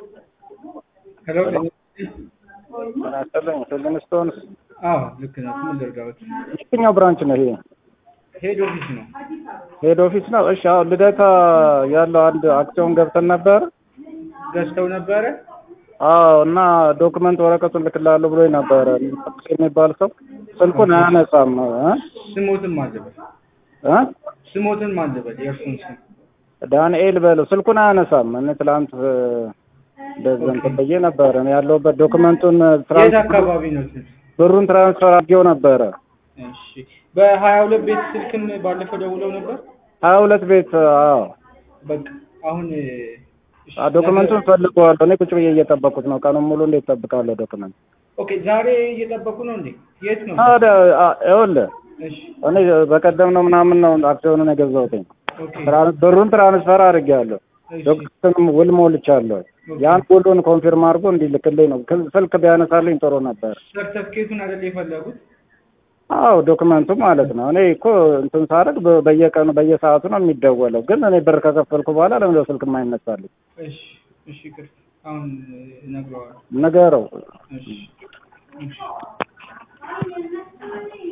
Hello. አስተላልፈኝ ስለምስቶንስ አዎ ልክ ነው። ምን ልርዳዎት? የትኛው ብራንች ነው ይሄ? ሄድ ኦፊስ ነው። ሄድ ኦፊስ ነው። እሺ አሁን ልደታ ያለው አንድ አክሲዮን ገብተን ነበር። ገዝተው ነበረ? አዎ እና ዶክመንት ወረቀቱን ልክላለሁ ብሎኝ ነበረ። የሚባል ሰው ስልኩን አያነሳም። ስሞትን ማለበት ስሞትን ማለበት የእርሱን ስም ዳንኤል በለው ስልኩን አያነሳም። እኔ ትላንት ደዘን ተበየ ነበር ያለውበት ዶክመንቱን የት አካባቢ ነው? ብሩን ትራንስፈር አድርጌው ነበረ። እሺ በ22 ቤት ስልክም ባለፈው ደውለው ነበር። 22 ቤት አዎ። በቃ አሁን ዶክመንቱን ፈልገዋለሁ። እኔ ቁጭ ብዬ እየጠበኩት ነው። ቀኑን ሙሉ እንዴት እጠብቃለሁ ዶክመንት? ኦኬ ዛሬ እየጠበቁ ነው እንዴ? የት ነው? ይኸውልህ እኔ በቀደም ነው ምናምን ነው አክሲዮኑን የገዛሁት። ኦኬ ብሩን ትራንስፈር አድርጌያለሁ። ዶክተርም ውል ሞልቻለሁ። ያን ሁሉን ኮንፊርም አድርጎ እንዲልክልኝ ነው። ስልክ ቢያነሳልኝ ጥሩ ነበር። ሰርተፍኬቱን አይደል የፈለጉት? አዎ ዶክመንቱ ማለት ነው። እኔ እኮ እንትን ሳደርግ በየቀኑ በየሰዓቱ ነው የሚደወለው። ግን እኔ ብር ከከፈልኩ በኋላ ለምን ስልክ የማይነሳልኝ? እሺ እሺ አሁን እነግረዋለሁ። ንገረው። እሺ